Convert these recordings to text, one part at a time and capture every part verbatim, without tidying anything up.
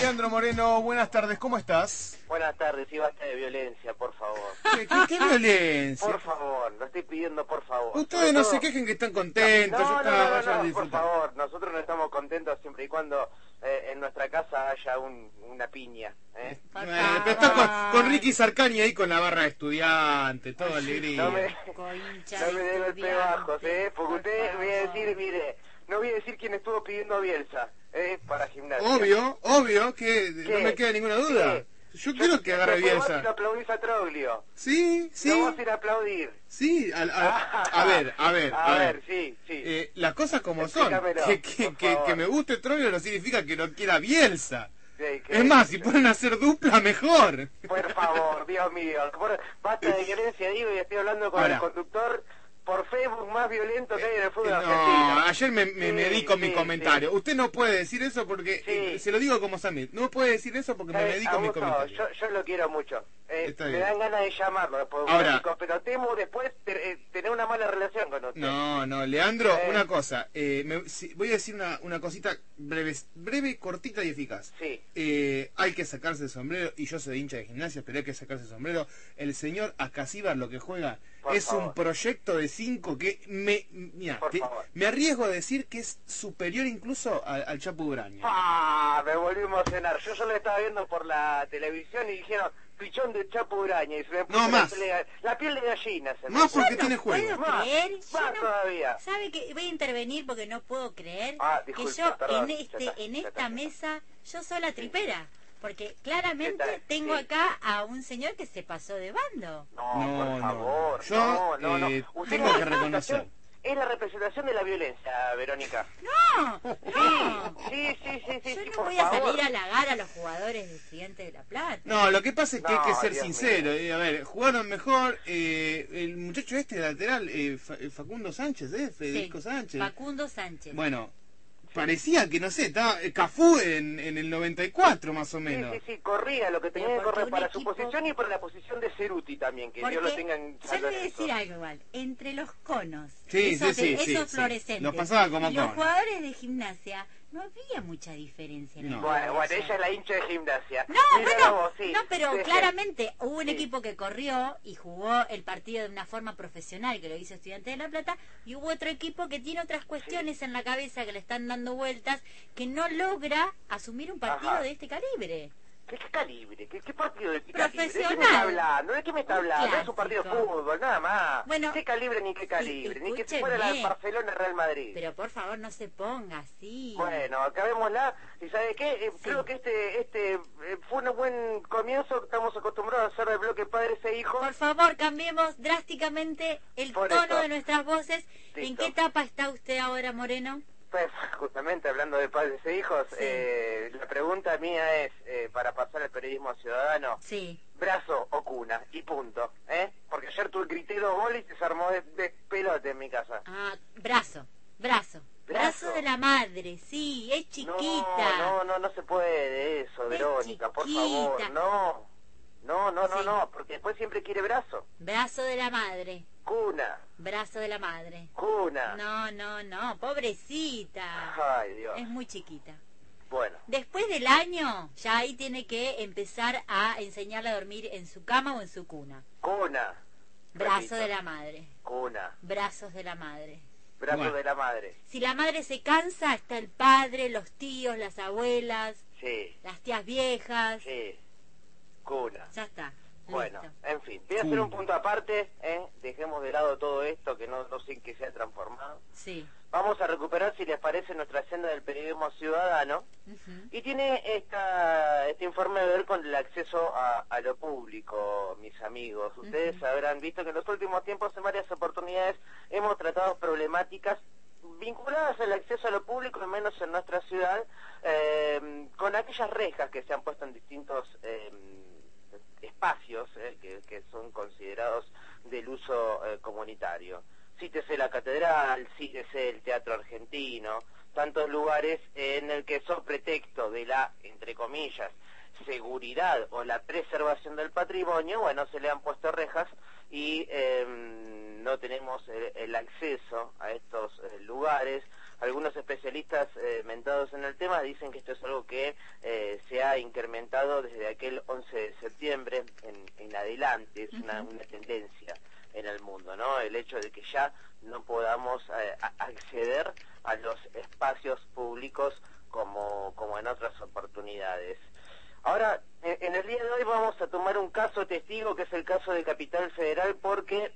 Leandro Moreno, buenas tardes, ¿cómo estás? Buenas tardes, y basta de violencia, por favor. ¿Qué, qué, qué violencia? Por favor, lo estoy pidiendo, por favor. Ustedes Sobre no todo... se quejen que están contentos, no, ya no, está, no, no, vayan a no, por disfrutar. favor, nosotros no estamos contentos siempre y cuando eh, en nuestra casa haya un, una piña, ¿eh? Bueno, pero está con, con Ricky Sarcani ahí con la barra de estudiante, toda alegría. No me, no me dé golpe bajos, ¿eh? Porque usted, voy a decir, mire, no voy a decir quién estuvo pidiendo a Bielsa, ¿eh? Para gimnasia. Obvio, obvio, que ¿Qué? no me queda ninguna duda. ¿Qué? Yo quiero que agarre Después Bielsa. vos lo aplaudís a Troglio. Sí, sí. No vas a ir a aplaudir. Sí, a, a, a ver, a ver, a, a ver, ver. sí, sí. Eh, las cosas como son. Explícamelo, Que, que, por que, favor. que me guste Troglio no significa que no quiera Bielsa. Sí, que- Es más, si pueden hacer dupla, mejor. Por favor, Dios mío. Por- basta de violencia, digo, y estoy hablando con Ahora. el conductor por Facebook más violento que hay en el fútbol No, argentino. ayer me, me, Sí, me di con sí, mi comentario. sí. Usted no puede decir eso porque, Sí. eh, se lo digo como Samir, no puede decir eso porque me ¿Sabes? medí con mi Augusto, comentario. yo, yo lo quiero mucho. Eh, Está me bien. dan ganas de llamarlo después de un Ahora. ratico, pero temo después te- eh, tener una mala relación con usted. No, no, Leandro, Eh. una cosa, eh, me- si- voy a decir una, una cosita breve, breve, cortita y eficaz. Sí. Eh, hay que sacarse el sombrero, y yo soy hincha de gimnasia, pero hay que sacarse el sombrero. El señor Acasíbar lo que juega Por es favor. un proyecto de cinco que me, mira, Por te- favor. me arriesgo a decir que es superior incluso al, al Chapo Uraña. Ah, me volví a emocionar. Yo solo estaba viendo por la televisión y dijeron pichón de Chapo Uraña y se me puso No, la más. piel de- la piel de gallina se me Más puso. porque tiene juego. ¿Puedo Más, creer? Yo más no- todavía. ¿Sabe que voy a intervenir porque no puedo creer Ah, que disculpe, yo perdón, en ya este está, en ya esta está. mesa yo soy la tripera? Porque claramente ¿Qué tal? tengo Sí. acá a un señor que se pasó de bando. No, No, por no, favor. yo, no, no, no. eh, Usted tengo es que la reconocer. representación- Es la representación de la violencia, Verónica. No, no. Sí, sí, sí, sí. Yo sí, no por voy a favor. salir a halagar a los jugadores de Estudiantes de La Plata. No, lo que pasa es que No, hay que ser Dios sincero. mío. eh, a ver, jugaron mejor eh, el muchacho este lateral, eh, Fa- eh, Facundo Sánchez, ¿eh? Federico Sí, Sánchez. Facundo Sánchez. Bueno, parecía que, no sé, estaba eh, Cafú en, en el noventa y cuatro más o Sí, menos. sí, sí, corría lo que tenía Pero que porque correr un para equipo- su posición y para la posición de Ceruti también, que Porque Dios lo tenga en yo le voy a decir algo igual, entre los conos, Sí, esos, sí, sí, de- sí, esos sí. fluorescentes, Los pasaba como y los conos. jugadores de gimnasia, no había mucha diferencia. En el No. juego Bueno, bueno, de ella es la hincha de gimnasia. No, Mírala bueno, vos, sí. no, pero Sí, sí. claramente hubo un Sí. equipo que corrió y jugó el partido de una forma profesional, que lo hizo Estudiantes de La Plata, y hubo otro equipo que tiene otras cuestiones en la cabeza que le están dando vueltas, que no logra asumir un partido Ajá. de este calibre. ¿Qué, qué calibre? ¿Qué, qué partido de qué calibre? ¿De qué me Profesional. está hablando? ¿De qué me está Un hablando? Es un partido de clásico. fútbol, nada más. Bueno, ¿Qué calibre ni qué calibre? Ni que si fuera la escúcheme. Barcelona Real Madrid. Pero por favor no se ponga así. Bueno, acabémosla. ¿Y sabe qué? Eh, Sí. Creo que este este eh, fue un buen comienzo. Estamos acostumbrados a hacer el bloque padres e hijos. Por favor, cambiemos drásticamente el Por tono eso. de nuestras voces. ¿En Listo. qué etapa está usted ahora, Moreno? Pues justamente hablando de padres e hijos, Sí. eh, la pregunta mía es, eh, para pasar al periodismo ciudadano, Sí. brazo o cuna, y punto, ¿eh? Porque ayer tú grité dos goles y se armó de, de pelote en mi casa. Ah, brazo, brazo. Brazo. Brazo de la madre, sí, es chiquita. No, no, no, no se puede de eso, Es Verónica, por chiquita. favor, no. No, no, no, Sí. no, porque después siempre quiere brazo. Brazo de la madre, Cuna, brazo de la madre. cuna. No, no, no, pobrecita. Ay, Dios. Es muy chiquita. Bueno, Después del año, ya ahí tiene que empezar a enseñarle a dormir en su cama o en su cuna. cuna. Brazo Repito, de la madre, Cuna, brazos de la madre. brazo Bueno. de la madre. Si la madre se cansa, está el padre, los tíos, las abuelas, Sí, las tías viejas. sí. Cuna. Ya está. Bueno, Listo. en fin, voy a hacer Cuna. un punto aparte, ¿eh? Dejemos de lado todo esto que no, no sé en qué se ha transformado. Sí. Vamos a recuperar, si les parece, nuestra senda del periodismo ciudadano. Ujú. Y tiene esta, este informe a ver con el acceso a, a lo público, mis amigos. Ustedes Ujú. habrán visto que en los últimos tiempos, en varias oportunidades, hemos tratado problemáticas vinculadas al acceso a lo público, al menos en nuestra ciudad, eh, con aquellas rejas que se han puesto en distintos eh, espacios eh, que, que son considerados del uso eh, comunitario. Cítese la catedral, cítese el Teatro Argentino, tantos lugares en el que, son pretexto de la, entre comillas, seguridad o la preservación del patrimonio, bueno, se le han puesto rejas y eh, no tenemos el, el acceso a estos eh, lugares. algunos especialistas eh, mentados en el tema dicen que esto es algo que eh, se ha incrementado desde aquel once de septiembre en, en adelante, es una, una tendencia en el mundo, ¿no? El hecho de que ya no podamos eh, acceder a los espacios públicos como, como en otras oportunidades. Ahora, en el día de hoy vamos a tomar un caso testigo, que es el caso de Capital Federal, porque,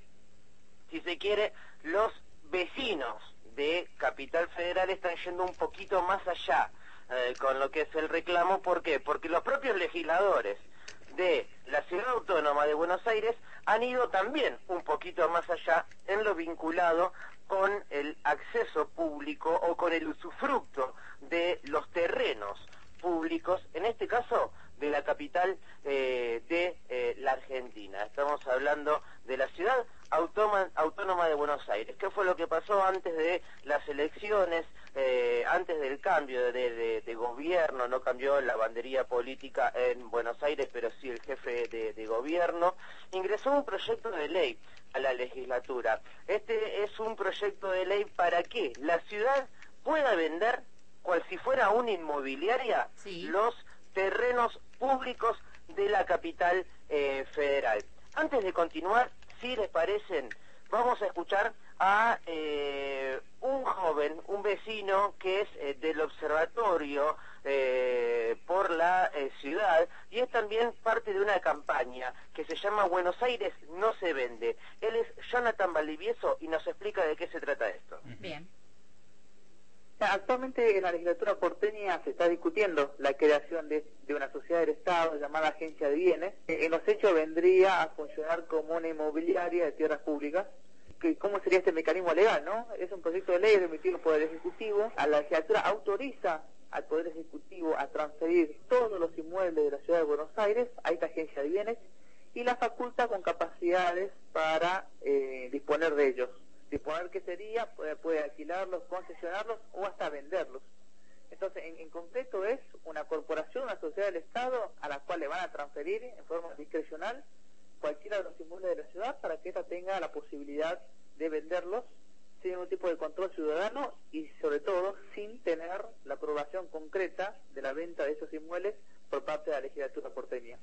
si se quiere, los vecinos de Capital Federal están yendo un poquito más allá eh, con lo que es el reclamo. ¿Por qué? Porque los propios legisladores de la Ciudad Autónoma de Buenos Aires han ido también un poquito más allá en lo vinculado con el acceso público o con el usufructo de los terrenos públicos, en este caso de la capital eh, de eh, la Argentina. Estamos hablando de la Ciudad Autónoma, Autónoma de Buenos Aires. ¿Qué fue lo que pasó antes de las elecciones, eh, antes del cambio de, de, de gobierno? No cambió la bandería política en Buenos Aires, pero sí el jefe de, de gobierno. Ingresó un proyecto de ley a la legislatura. Este es un proyecto de ley para que la ciudad pueda vender, cual si fuera una inmobiliaria, sí, los terrenos públicos de la capital eh, federal. Antes de continuar, si les parecen, vamos a escuchar a eh, un joven, un vecino que es eh, del observatorio eh, por la eh, ciudad, y es también parte de una campaña que se llama Buenos Aires no se vende. Él es Jonathan Valdivieso y nos explica de qué se trata esto. Bien. Actualmente en la legislatura porteña se está discutiendo la creación de, de una sociedad del Estado llamada Agencia de Bienes. En los hechos vendría a funcionar como una inmobiliaria de tierras públicas. ¿Cómo sería este mecanismo legal, no? Es un proyecto de ley remitido por el Ejecutivo. A la legislatura autoriza al Poder Ejecutivo a transferir todos los inmuebles de la Ciudad de Buenos Aires a esta Agencia de Bienes y la faculta con capacidades para eh, disponer de ellos. Disponer qué sería, puede, puede alquilarlos, concesionarlos o hasta venderlos. Entonces, en, en concreto es una corporación, una sociedad del Estado a la cual le van a transferir en forma discrecional cualquiera de los inmuebles de la ciudad para que ésta tenga la posibilidad de venderlos sin ningún tipo de control ciudadano y sobre todo sin tener la aprobación concreta de la venta de esos inmuebles por parte de la legislatura porteña.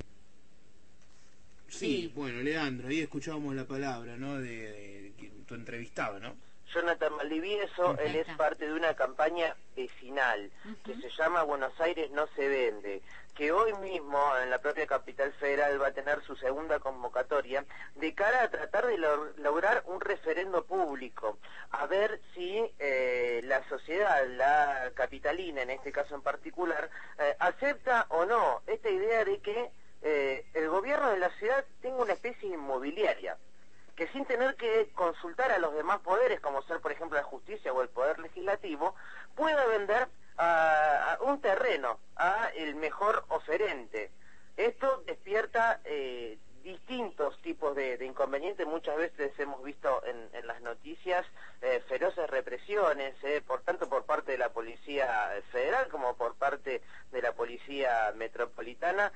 Sí, bueno, Leandro, ahí escuchábamos la palabra, ¿no?, de, de, de tu entrevistado, ¿no? Jonathan Valdivieso, él es parte de una campaña vecinal uh-huh. que se llama Buenos Aires no se vende, que hoy mismo en la propia capital federal va a tener su segunda convocatoria de cara a tratar de lo lograr un referendo público, a ver si eh, la sociedad, la capitalina en este caso en particular, eh, acepta o no esta idea de que eh, el gobierno de la ciudad tenga una especie de inmobiliaria, que sin tener que consultar a los demás poderes, como ser por ejemplo la justicia o el poder legislativo, pueda vender a, a un terreno a el mejor oferente. Esto despierta eh, distintos tipos de, de inconvenientes. Muchas veces hemos visto en, en las noticias eh, feroces represiones, eh, por tanto por parte de la Policía Federal como por parte de la Policía Metropolitana,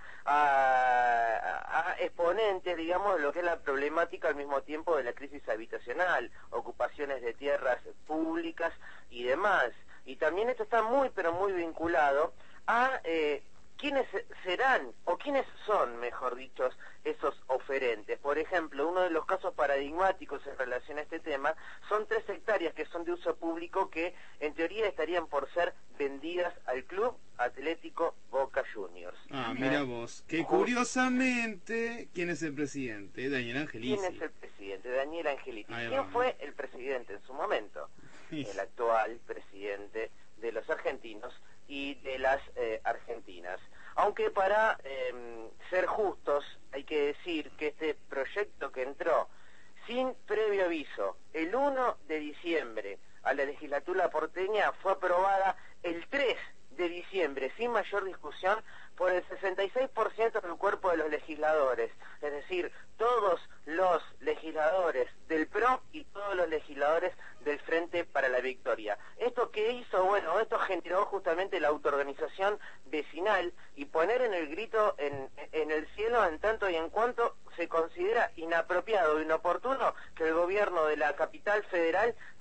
a, a, a exponentes, digamos, de lo que es la problemática al mismo tiempo de la crisis habitacional, ocupaciones de tierras públicas y demás. Y también esto está muy, pero muy vinculado a eh, quiénes serán, o quiénes son, mejor dicho, esos oferentes. Por ejemplo, uno de los casos paradigmáticos en relación a este tema son tres hectáreas que son de uso público que en teoría estarían por ser vendidas al Club Atlético Boca Juniors. Ah, mira vos, que curiosamente, ¿quién es el presidente? Daniel Angelici. ¿Quién es el presidente? Daniel Angelici. ¿Quién fue el presidente en su momento? El actual presidente de los argentinos y de las eh, argentinas. Aunque para eh, ser justos hay que decir que este proyecto que entró sin previo aviso el uno de diciembre a la legislatura porteña fue aprobada el tres de diciembre sin mayor discusión por el sesenta y seis por ciento del cuerpo de los legisladores, es decir, todos los legisladores del P R O y todos los legisladores del Frente para la Victoria. ¿Esto qué hizo? Bueno, esto generó justamente la autoorganización vecinal y poner en el grito en, en el cielo en tanto y en cuanto se considera inapropiado e inoportuno que el gobierno de la capital federal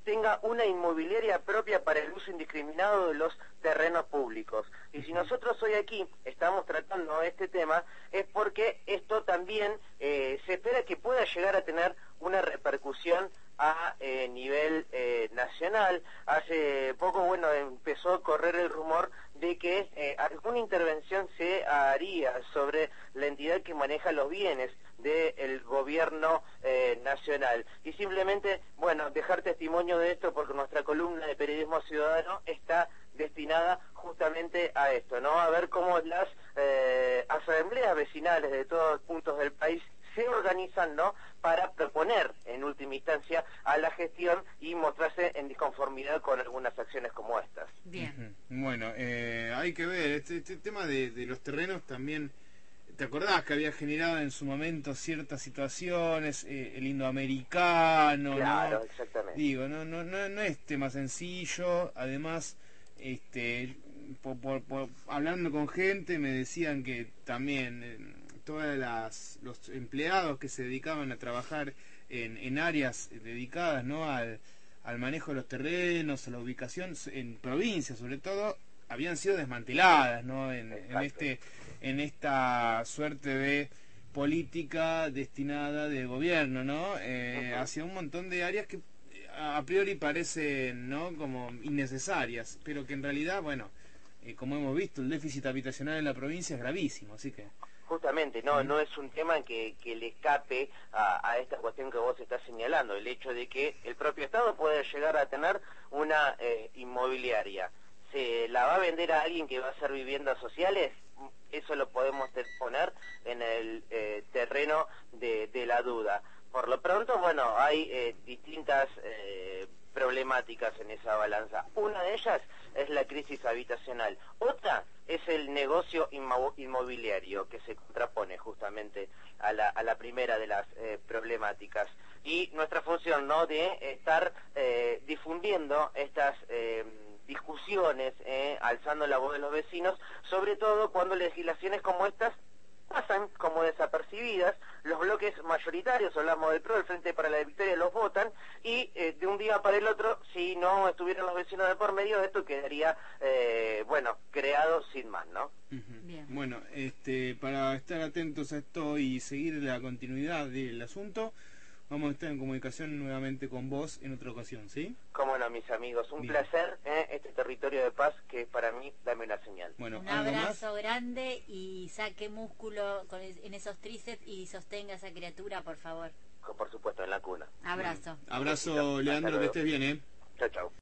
tenga una inmobiliaria propia para el uso indiscriminado de los terrenos públicos. Y si nosotros hoy aquí estamos tratando este tema, es porque esto también eh, se espera que pueda llegar a tener una repercusión a eh, nivel eh, nacional. Hace poco, bueno, empezó a correr el rumor de que eh, alguna intervención se haría sobre la entidad que maneja los bienes del gobierno eh, nacional. Y simplemente, bueno, dejar testimonio de esto porque nuestra columna de Periodismo Ciudadano está destinada justamente a esto, ¿no? A ver cómo las eh, asambleas vecinales de todos los puntos del país se organizan, ¿no?, para proponer en última instancia a la gestión y mostrarse en disconformidad con algunas acciones como estas. Bien. Uh-huh. Bueno, eh, hay que ver, este, este tema de, de los terrenos también, ¿te acordás que había generado en su momento ciertas situaciones, eh, el indoamericano? Claro, ¿no? exactamente. Digo, no, no, no, no es tema sencillo, además, este, por, por, por, hablando con gente me decían que también eh, todas las los empleados que se dedicaban a trabajar en, en áreas dedicadas, ¿no?, al, al manejo de los terrenos, a la ubicación en provincias sobre todo, habían sido desmanteladas, ¿no?, en, en este en esta suerte de política destinada de gobierno, ¿no?, eh, uh-huh. hacia un montón de áreas que a priori parecen, ¿no?, como innecesarias, pero que en realidad, bueno, eh, como hemos visto, el déficit habitacional en la provincia es gravísimo, así que... Justamente, no, ¿sí? no es un tema que, que le escape a, a esta cuestión que vos estás señalando, el hecho de que el propio Estado puede llegar a tener una eh, inmobiliaria. ¿Se la va a vender a alguien que va a hacer viviendas sociales? Eso lo podemos poner en el eh, terreno de, de la duda. Por lo pronto, bueno, hay eh, distintas eh, problemáticas en esa balanza. Una de ellas es la crisis habitacional. Otra es el negocio inmo inmobiliario, que se contrapone justamente a la, a la primera de las eh, problemáticas. Y nuestra función, ¿no?, de estar eh, difundiendo estas eh, discusiones, eh, alzando la voz de los vecinos, sobre todo cuando legislaciones como estas pasan como desapercibidas, los bloques mayoritarios, hablamos del P R O, el Frente para la Victoria, los votan, y eh, de un día para el otro, si no estuvieran los vecinos de por medio, esto quedaría, eh, bueno, creado sin más, ¿no? Uh-huh. Bien. Bueno, este, para estar atentos a esto y seguir la continuidad del asunto, vamos a estar en comunicación nuevamente con vos en otra ocasión, ¿sí? Cómo no, mis amigos, un Bien. placer, ¿eh? Este territorio de paz que para mí, dame una señal. Bueno, un abrazo más? grande y saque músculo con el, en esos tríceps y sostenga a esa criatura, por favor. Por supuesto, en la cuna. Abrazo. Bueno, abrazo, Leandro, que estés bien, ¿eh? Chao, chao.